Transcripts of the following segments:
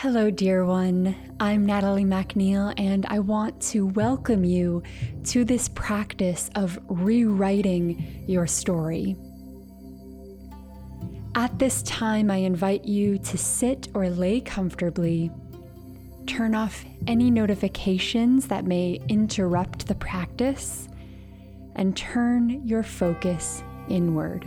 Hello, dear one. I'm Natalie MacNeil, and I want to welcome you to this practice of rewriting your story. At this time, I invite you to sit or lay comfortably, turn off any notifications that may interrupt the practice, and turn your focus inward.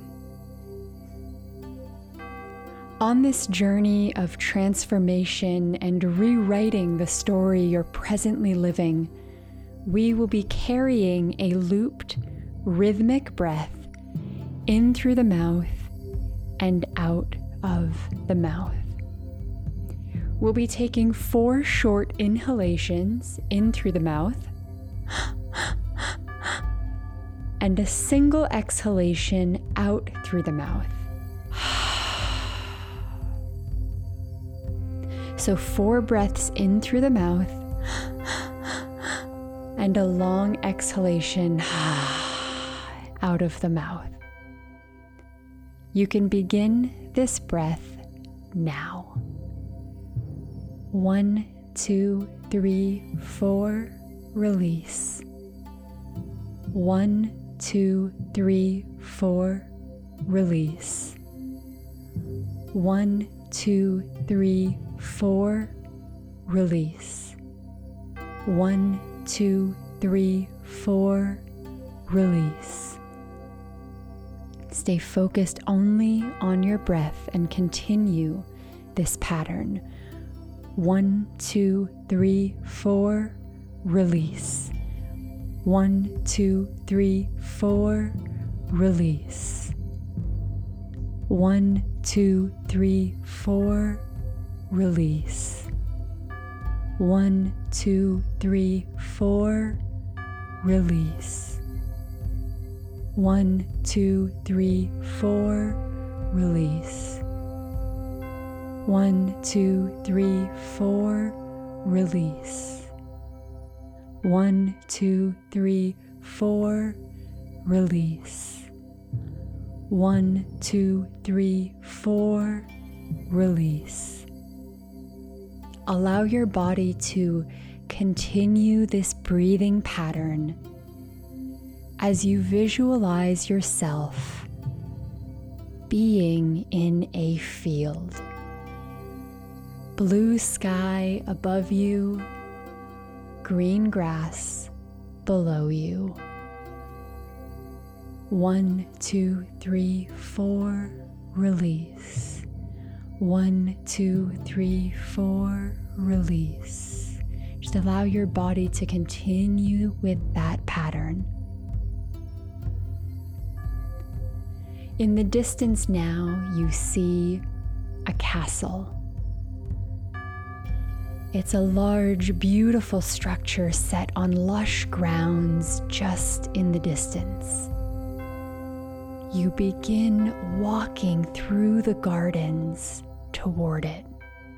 On this journey of transformation and rewriting the story you're presently living, we will be carrying a looped, rhythmic breath in through the mouth and out of the mouth. We'll be taking 4 short inhalations in through the mouth and a single exhalation out through the mouth. So 4 breaths in through the mouth and a long exhalation out of the mouth. You can begin this breath now. 1, 2, 3, 4, release. 1, 2, 3, 4, release. 1, 2, 3, 4, release. 1, 2, 3, 4, release. Stay focused only on your breath and continue this pattern. 1, 2, 3, 4, release. 1, 2, 3, 4, release. 1, 2, 3, 4, release. 1, 2, 3, 4, release. 1, 2, 3, 4, release. 1, 2, 3, 4, release. 1, 2, 3, 4, release. 1, 2, 3, 4, release. Allow your body to continue this breathing pattern as you visualize yourself being in a field. Blue sky above you, green grass below you. 1, 2, 3, 4, release. 1, 2, 3, 4, release. Just allow your body to continue with that pattern. In the distance now, you see a castle. It's a large, beautiful structure set on lush grounds just in the distance. You begin walking through the gardens toward it.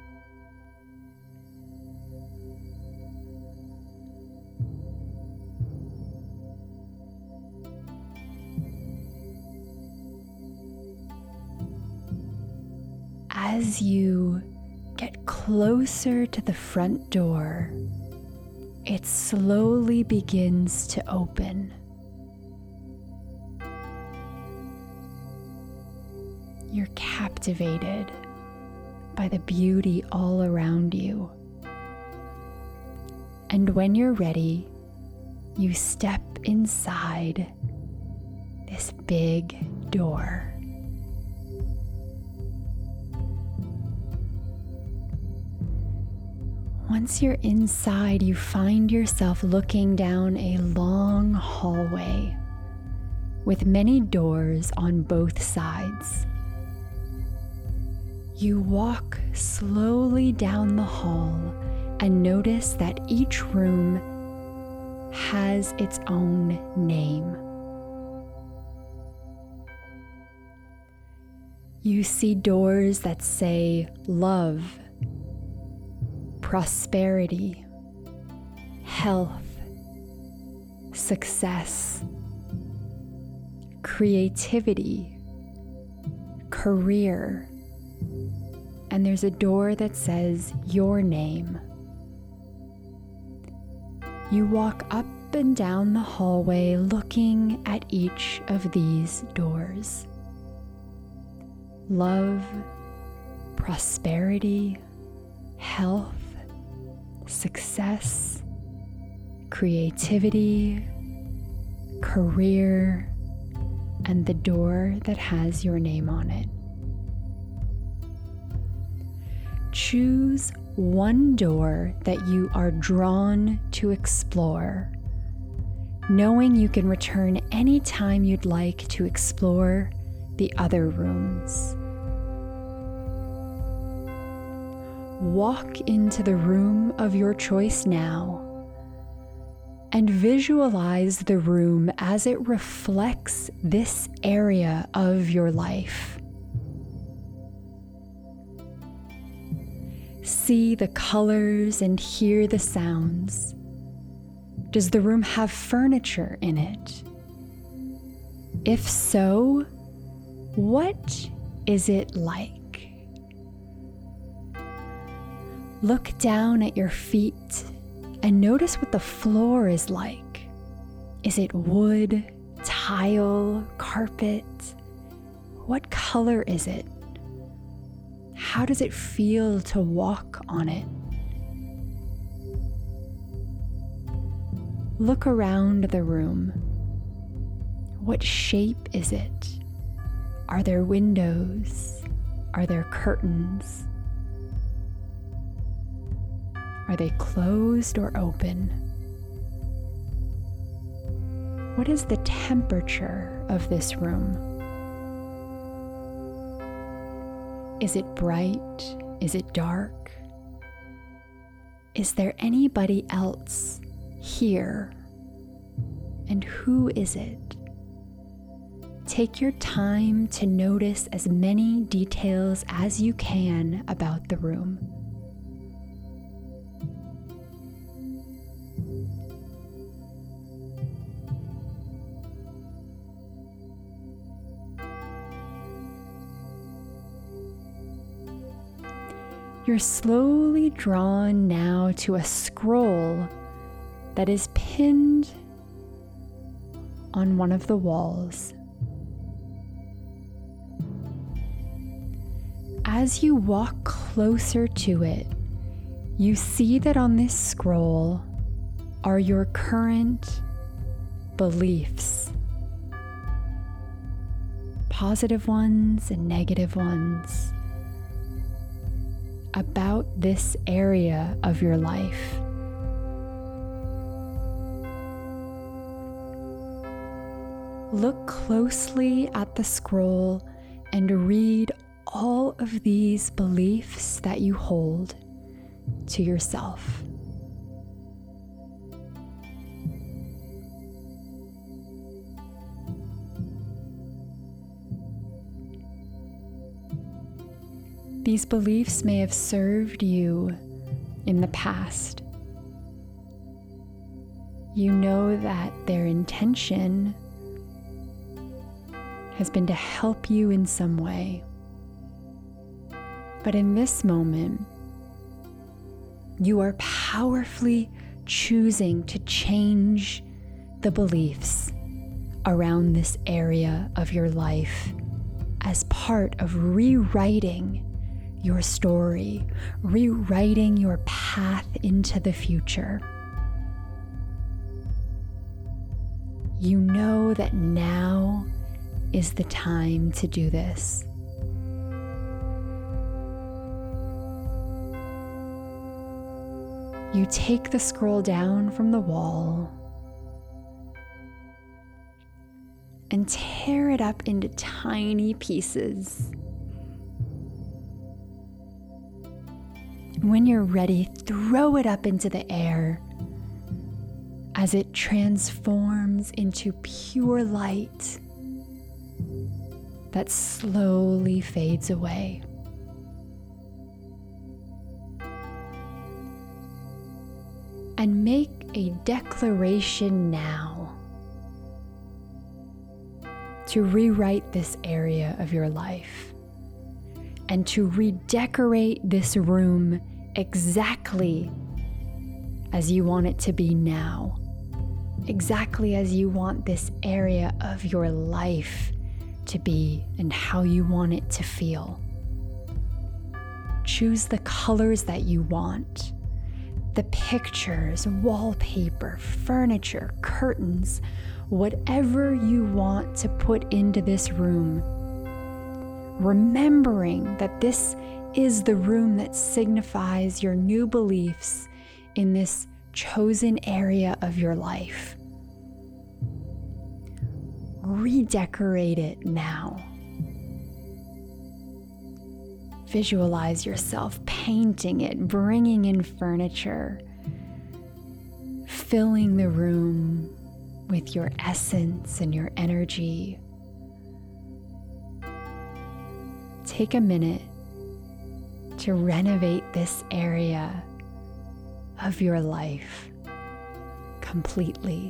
As you get closer to the front door, it slowly begins to open. You're captivated by the beauty all around you. And when you're ready, you step inside this big door. Once you're inside, you find yourself looking down a long hallway with many doors on both sides. You walk slowly down the hall and notice that each room has its own name. You see doors that say love, prosperity, health, success, creativity, career, and there's a door that says your name. You walk up and down the hallway looking at each of these doors. Love, prosperity, health, success, creativity, career, and the door that has your name on it. Choose one door that you are drawn to explore, knowing you can return anytime you'd like to explore the other rooms. Walk into the room of your choice now and visualize the room as it reflects this area of your life. See the colors and hear the sounds. Does the room have furniture in it? If so, what is it like? Look down at your feet and notice what the floor is like. Is it wood, tile, carpet? What color is it? How does it feel to walk on it? Look around the room. What shape is it? Are there windows? Are there curtains? Are they closed or open? What is the temperature of this room? Is it bright? Is it dark? Is there anybody else here? And who is it? Take your time to notice as many details as you can about the room. You're slowly drawn now to a scroll that is pinned on one of the walls. As you walk closer to it, you see that on this scroll are your current beliefs, positive ones and negative ones, about this area of your life. Look closely at the scroll and read all of these beliefs that you hold to yourself. These beliefs may have served you in the past. You know that their intention has been to help you in some way. But in this moment, you are powerfully choosing to change the beliefs around this area of your life as part of rewriting your story, rewriting your path into the future. You know that now is the time to do this. You take the scroll down from the wall and tear it up into tiny pieces. When you're ready, throw it up into the air as it transforms into pure light that slowly fades away. And make a declaration now to rewrite this area of your life. and to redecorate this room exactly as you want it to be now, exactly as you want this area of your life to be and how you want it to feel. Choose the colors that you want, the pictures, wallpaper, furniture, curtains, whatever you want to put into this room, remembering that this is the room that signifies your new beliefs in this chosen area of your life. Redecorate it now. Visualize yourself painting it, bringing in furniture, filling the room with your essence and your energy. Take a minute to renovate this area of your life completely.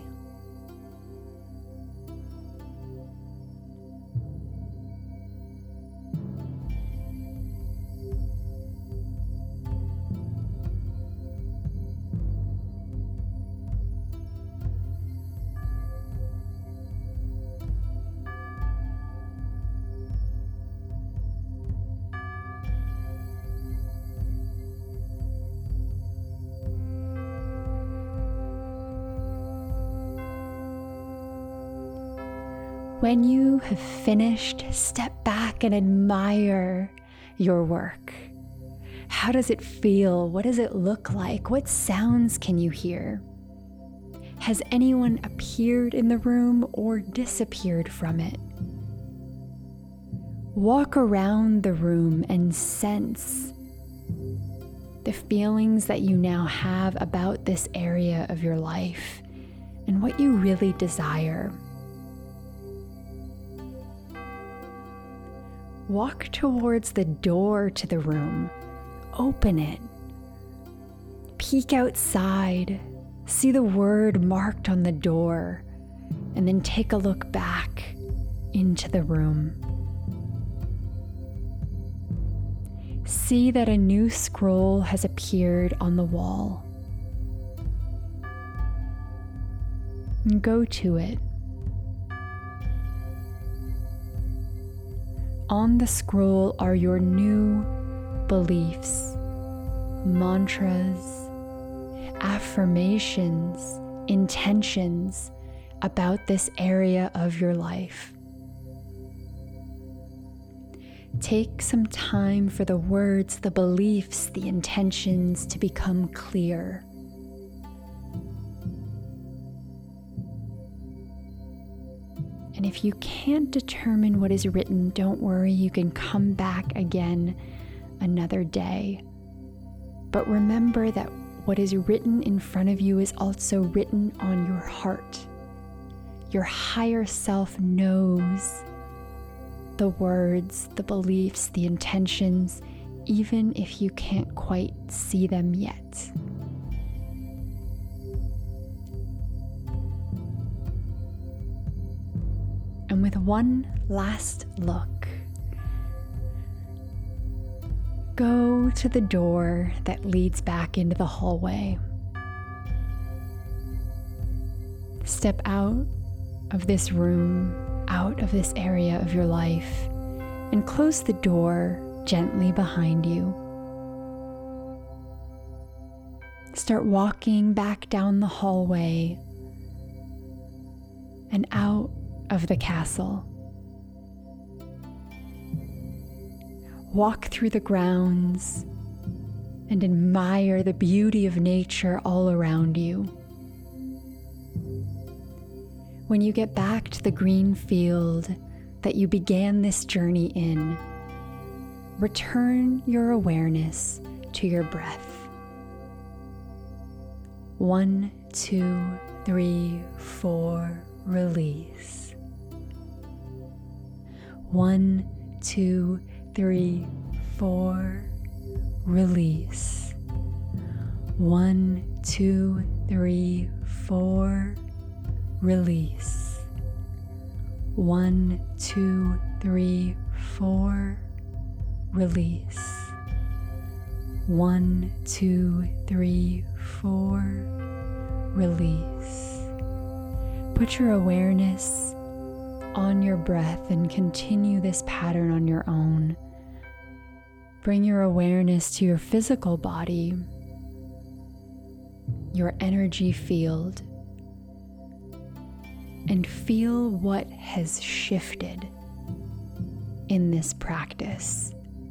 When you have finished, step back and admire your work. How does it feel? What does it look like? What sounds can you hear? Has anyone appeared in the room or disappeared from it? Walk around the room and sense the feelings that you now have about this area of your life and what you really desire. Walk towards the door to the room. Open it. Peek outside. See the word marked on the door. And then take a look back into the room. See that a new scroll has appeared on the wall. And go to it. On the scroll are your new beliefs, mantras, affirmations, intentions about this area of your life. Take some time for the words, the beliefs, the intentions to become clear. And if you can't determine what is written, don't worry, you can come back again another day. But remember that what is written in front of you is also written on your heart. Your higher self knows the words, the beliefs, the intentions, even if you can't quite see them yet. And with one last look, go to the door that leads back into the hallway. Step out of this room, out of this area of your life, and close the door gently behind you. Start walking back down the hallway and out of the castle. Walk through the grounds and admire the beauty of nature all around you. When you get back to the green field that you began this journey in, return your awareness to your breath. 1, 2, 3, 4, release. 1, 2, 3, 4, release. 1, 2, 3, 4, release. 1, 2, 3, 4, release. 1, 2, 3, 4, release. Put your awareness on your breath and continue this pattern on your own. Bring your awareness to your physical body, your energy field, and feel what has shifted in this practice.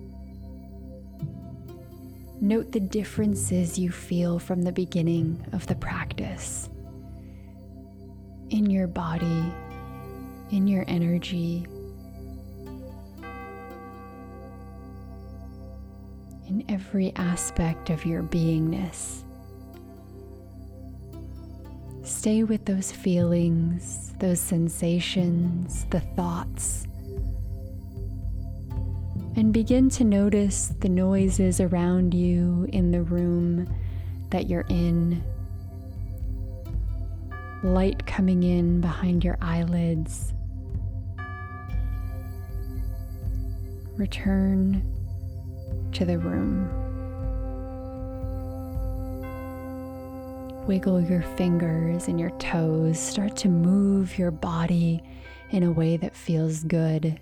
Note the differences you feel from the beginning of the practice in your body, in your energy, in every aspect of your beingness. Stay with those feelings, those sensations, the thoughts, and begin to notice the noises around you in the room that you're in. Light coming in behind your eyelids. Return to the room. Wiggle your fingers and your toes. Start to move your body in a way that feels good.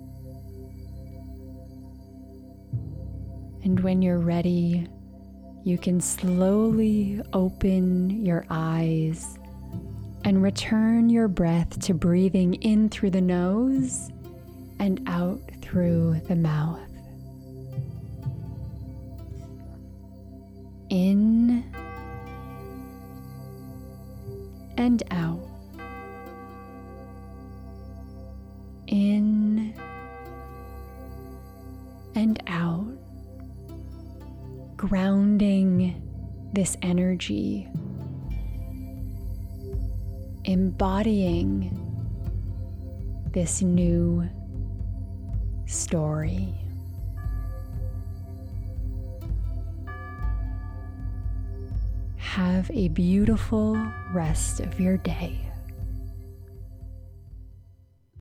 And when you're ready, you can slowly open your eyes and return your breath to breathing in through the nose and out through the mouth. In and out. In and out. Grounding this energy. Embodying this new story. Have a beautiful rest of your day.